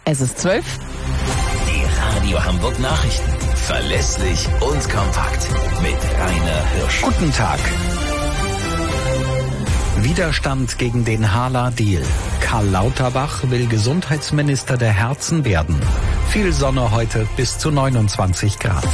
Es ist 12. Die Radio Hamburg Nachrichten. Verlässlich und kompakt. Mit Rainer Hirsch. Guten Tag. Widerstand gegen den Hala-Deal. Karl Lauterbach will Gesundheitsminister der Herzen werden. Viel Sonne heute bis zu 29 Grad.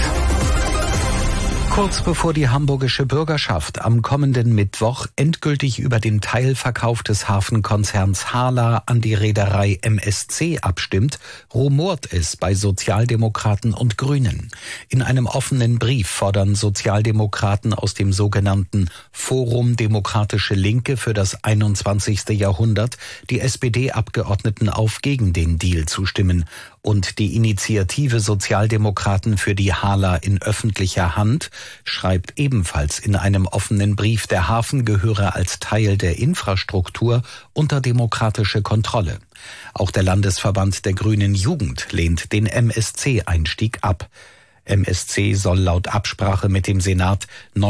Kurz bevor die hamburgische Bürgerschaft am kommenden Mittwoch endgültig über den Teilverkauf des Hafenkonzerns Hala an die Reederei MSC abstimmt, rumort es bei Sozialdemokraten und Grünen. In einem offenen Brief fordern Sozialdemokraten aus dem sogenannten Forum Demokratische Linke für das 21. Jahrhundert die SPD-Abgeordneten auf, gegen den Deal zu stimmen. Und die Initiative Sozialdemokraten für die Hala in öffentlicher Hand schreibt ebenfalls in einem offenen Brief, der Hafen gehöre als Teil der Infrastruktur unter demokratische Kontrolle. Auch der Landesverband der Grünen Jugend lehnt den MSC-Einstieg ab. MSC soll laut Absprache mit dem Senat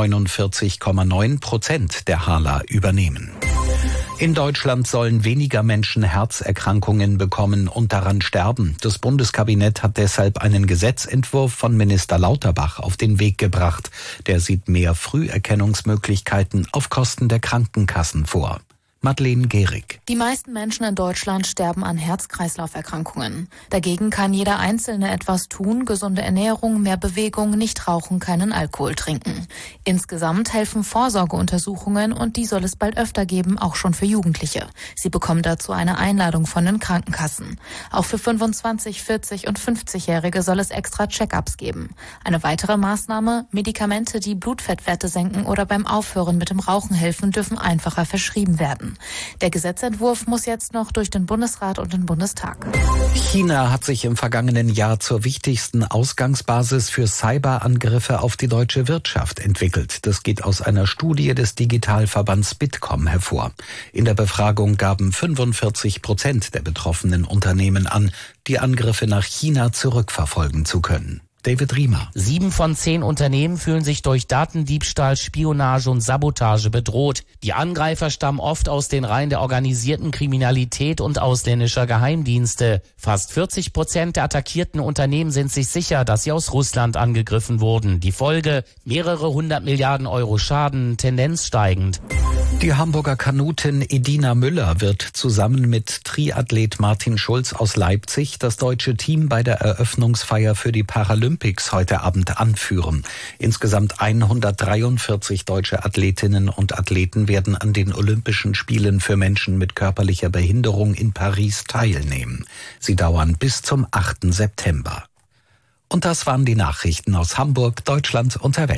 49,9% der Hala übernehmen. In Deutschland sollen weniger Menschen Herzerkrankungen bekommen und daran sterben. Das Bundeskabinett hat deshalb einen Gesetzentwurf von Minister Lauterbach auf den Weg gebracht. Der sieht mehr Früherkennungsmöglichkeiten auf Kosten der Krankenkassen vor. Madeleine Gehrig. Die meisten Menschen in Deutschland sterben an Herz-Kreislauf-Erkrankungen. Dagegen kann jeder Einzelne etwas tun: gesunde Ernährung, mehr Bewegung, nicht rauchen, keinen Alkohol trinken. Insgesamt helfen Vorsorgeuntersuchungen, und die soll es bald öfter geben, auch schon für Jugendliche. Sie bekommen dazu eine Einladung von den Krankenkassen. Auch für 25-, 40- und 50-Jährige soll es extra Check-ups geben. Eine weitere Maßnahme: Medikamente, die Blutfettwerte senken oder beim Aufhören mit dem Rauchen helfen, dürfen einfacher verschrieben werden. Der Gesetzentwurf muss jetzt noch durch den Bundesrat und den Bundestag. China hat sich im vergangenen Jahr zur wichtigsten Ausgangsbasis für Cyberangriffe auf die deutsche Wirtschaft entwickelt. Das geht aus einer Studie des Digitalverbands Bitkom hervor. In der Befragung gaben 45% der betroffenen Unternehmen an, die Angriffe nach China zurückverfolgen zu können. David Riemer. 7 von 10 Unternehmen fühlen sich durch Datendiebstahl, Spionage und Sabotage bedroht. Die Angreifer stammen oft aus den Reihen der organisierten Kriminalität und ausländischer Geheimdienste. Fast 40% der attackierten Unternehmen sind sich sicher, dass sie aus Russland angegriffen wurden. Die Folge: mehrere 100 Milliarden Euro Schaden, Tendenz steigend. Die Hamburger Kanutin Edina Müller wird zusammen mit Triathlet Martin Schulz aus Leipzig das deutsche Team bei der Eröffnungsfeier für die Paralympics heute Abend anführen. Insgesamt 143 deutsche Athletinnen und Athleten werden an den Olympischen Spielen für Menschen mit körperlicher Behinderung in Paris teilnehmen. Sie dauern bis zum 8. September. Und das waren die Nachrichten aus Hamburg, Deutschland und der Welt.